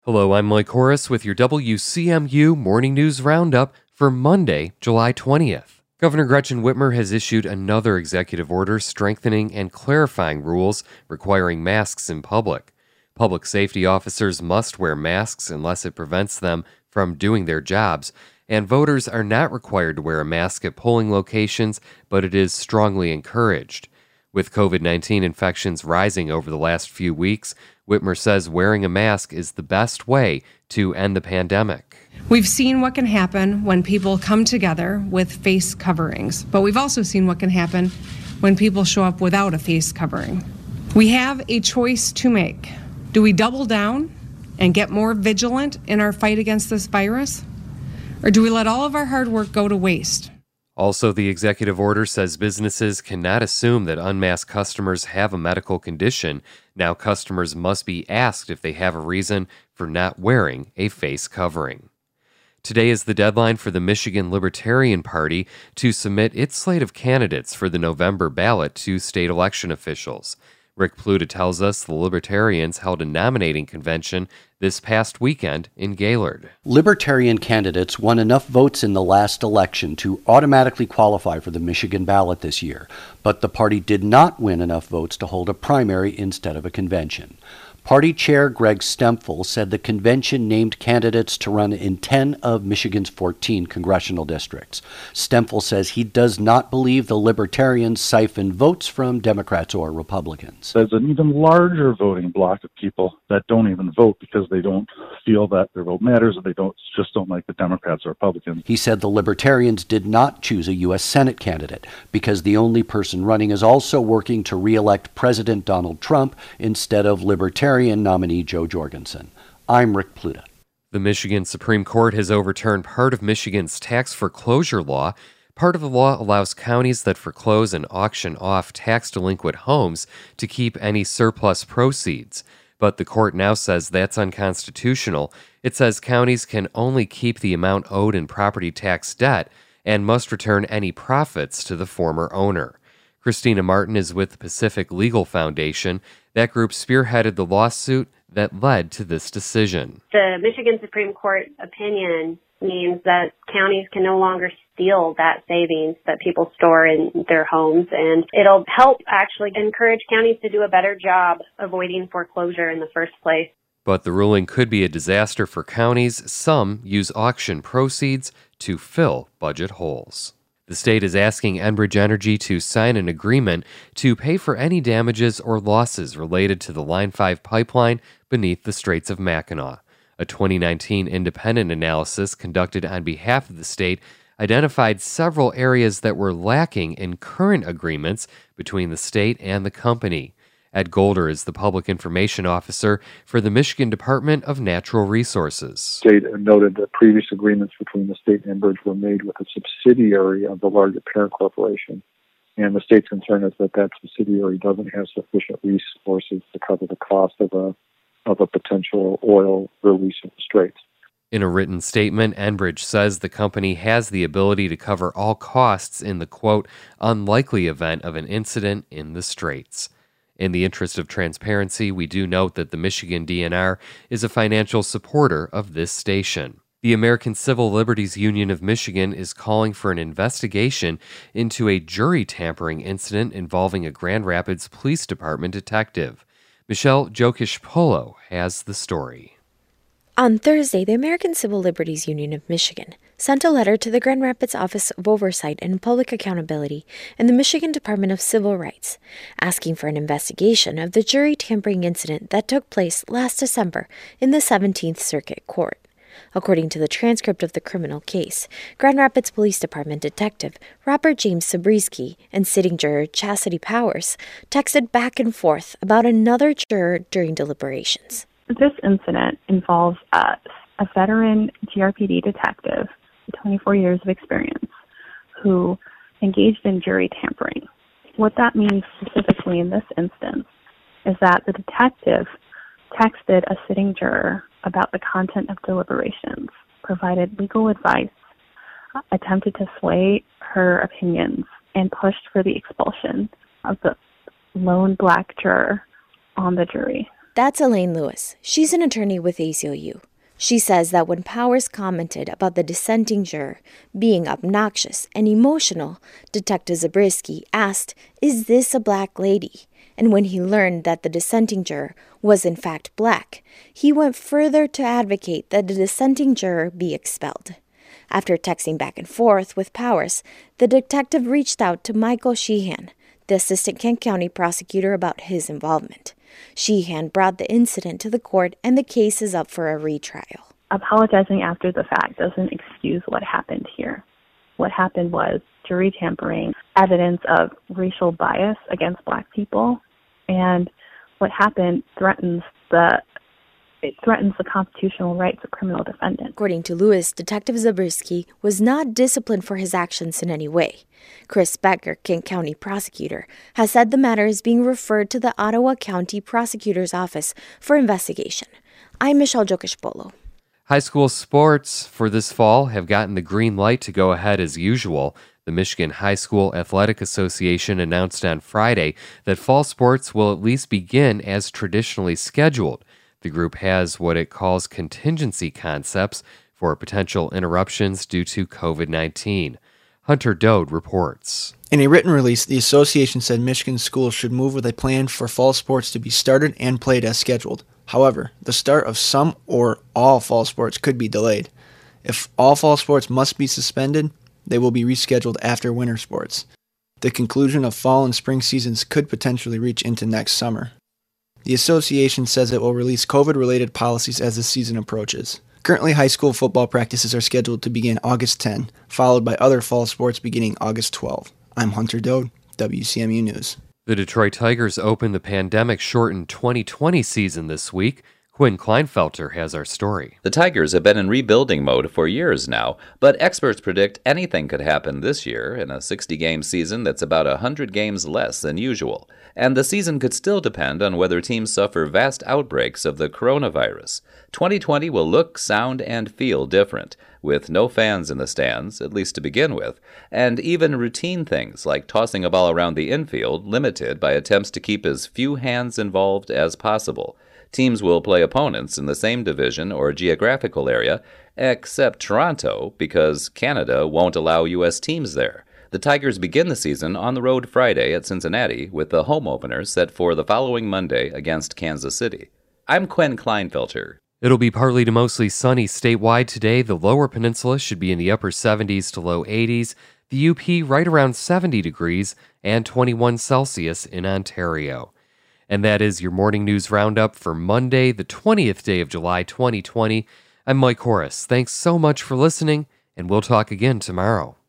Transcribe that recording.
Hello, I'm Mike Horace with your WCMU Morning News Roundup for Monday, July 20th. Governor Gretchen Whitmer has issued another executive order strengthening and clarifying rules requiring masks in public. Public safety officers must wear masks unless it prevents them from doing their jobs, and voters are not required to wear a mask at polling locations, but it is strongly encouraged. With COVID-19 infections rising over the last few weeks, Whitmer says wearing a mask is the best way to end the pandemic. We've seen what can happen when people come together with face coverings, but we've also seen what can happen when people show up without a face covering. We have a choice to make. Do we double down and get more vigilant in our fight against this virus? Or do we let all of our hard work go to waste? Also, the executive order says businesses cannot assume that unmasked customers have a medical condition. Now, customers must be asked if they have a reason for not wearing a face covering. Today is the deadline for the Michigan Libertarian Party to submit its slate of candidates for the November ballot to state election officials. Rick Pluta tells us the Libertarians held a nominating convention this past weekend in Gaylord. Libertarian candidates won enough votes in the last election to automatically qualify for the Michigan ballot this year, but the party did not win enough votes to hold a primary instead of a convention. Party Chair Greg Stempfel said the convention named candidates to run in 10 of Michigan's 14 congressional districts. Stempfel says he does not believe the Libertarians siphon votes from Democrats or Republicans. There's an even larger voting bloc of people that don't even vote because they don't feel that their vote matters, or they just don't like the Democrats or Republicans. He said the Libertarians did not choose a U.S. Senate candidate because the only person running is also working to re-elect President Donald Trump instead of Libertarian nominee Joe Jorgensen. I'm Rick Pluta. The Michigan Supreme Court has overturned part of Michigan's tax foreclosure law. Part of the law allows counties that foreclose and auction off tax-delinquent homes to keep any surplus proceeds. But the court now says that's unconstitutional. It says counties can only keep the amount owed in property tax debt and must return any profits to the former owner. Christina Martin is with the Pacific Legal Foundation. That group spearheaded the lawsuit that led to this decision. The Michigan Supreme Court opinion means that counties can no longer steal that savings that people store in their homes, and it'll help actually encourage counties to do a better job avoiding foreclosure in the first place. But the ruling could be a disaster for counties. Some use auction proceeds to fill budget holes. The state is asking Enbridge Energy to sign an agreement to pay for any damages or losses related to the Line 5 pipeline beneath the Straits of Mackinac. A 2019 independent analysis conducted on behalf of the state identified several areas that were lacking in current agreements between the state and the company. Ed Golder is the public information officer for the Michigan Department of Natural Resources. The state noted that previous agreements between the state and Enbridge were made with a subsidiary of the larger parent corporation, and the state's concern is that that subsidiary doesn't have sufficient resources to cover the cost of a potential oil release in the Straits. In a written statement, Enbridge says the company has the ability to cover all costs in the, quote, unlikely event of an incident in the Straits. In the interest of transparency, we do note that the Michigan DNR is a financial supporter of this station. The American Civil Liberties Union of Michigan is calling for an investigation into a jury tampering incident involving a Grand Rapids Police Department detective. Michelle Jokish-Polo has the story. On Thursday, the American Civil Liberties Union of Michigan sent a letter to the Grand Rapids Office of Oversight and Public Accountability and the Michigan Department of Civil Rights, asking for an investigation of the jury tampering incident that took place last December in the 17th Circuit Court. According to the transcript of the criminal case, Grand Rapids Police Department Detective Robert James Zabriskie and sitting juror Chastity Powers texted back and forth about another juror during deliberations. This incident involves a veteran GRPD detective, 24 years of experience, who engaged in jury tampering. What that means specifically in this instance is that the detective texted a sitting juror about the content of deliberations, provided legal advice, attempted to sway her opinions, and pushed for the expulsion of the lone black juror on the jury. That's Elaine Lewis. She's an attorney with ACLU. She says that when Powers commented about the dissenting juror being obnoxious and emotional, Detective Zabriskie asked, "Is this a black lady?" And when he learned that the dissenting juror was in fact black, he went further to advocate that the dissenting juror be expelled. After texting back and forth with Powers, the detective reached out to Michael Sheehan, the assistant Kent County prosecutor, about his involvement. Sheehan brought the incident to the court, and the case is up for a retrial. Apologizing after the fact doesn't excuse what happened here. What happened was jury tampering, evidence of racial bias against black people, and what happened threatens the constitutional rights of criminal defendants. According to Lewis, Detective Zabriskie was not disciplined for his actions in any way. Chris Becker, Kent County prosecutor, has said the matter is being referred to the Ottawa County Prosecutor's Office for investigation. I'm Michelle Jokish-Polo. High school sports for this fall have gotten the green light to go ahead as usual. The Michigan High School Athletic Association announced on Friday that fall sports will at least begin as traditionally scheduled. The group has what it calls contingency concepts for potential interruptions due to COVID-19. Hunter Dode reports. In a written release, the association said Michigan schools should move with a plan for fall sports to be started and played as scheduled. However, the start of some or all fall sports could be delayed. If all fall sports must be suspended, they will be rescheduled after winter sports. The conclusion of fall and spring seasons could potentially reach into next summer. The association says it will release COVID-related policies as the season approaches. Currently, high school football practices are scheduled to begin August 10, followed by other fall sports beginning August 12. I'm Hunter Dode, WCMU News. The Detroit Tigers opened the pandemic-shortened 2020 season this week. Quinn Kleinfelter has our story. The Tigers have been in rebuilding mode for years now, but experts predict anything could happen this year in a 60-game season that's about 100 games less than usual. And the season could still depend on whether teams suffer vast outbreaks of the coronavirus. 2020 will look, sound, and feel different, with no fans in the stands, at least to begin with, and even routine things like tossing a ball around the infield limited by attempts to keep as few hands involved as possible. Teams will play opponents in the same division or geographical area, except Toronto, because Canada won't allow U.S. teams there. The Tigers begin the season on the road Friday at Cincinnati, with the home opener set for the following Monday against Kansas City. I'm Quinn Kleinfelter. It'll be partly to mostly sunny statewide today. The lower peninsula should be in the upper 70s to low 80s. The UP right around 70 degrees and 21 Celsius in Ontario. And that is your morning news roundup for Monday, the 20th day of July 2020. I'm Mike Horace. Thanks so much for listening, and we'll talk again tomorrow.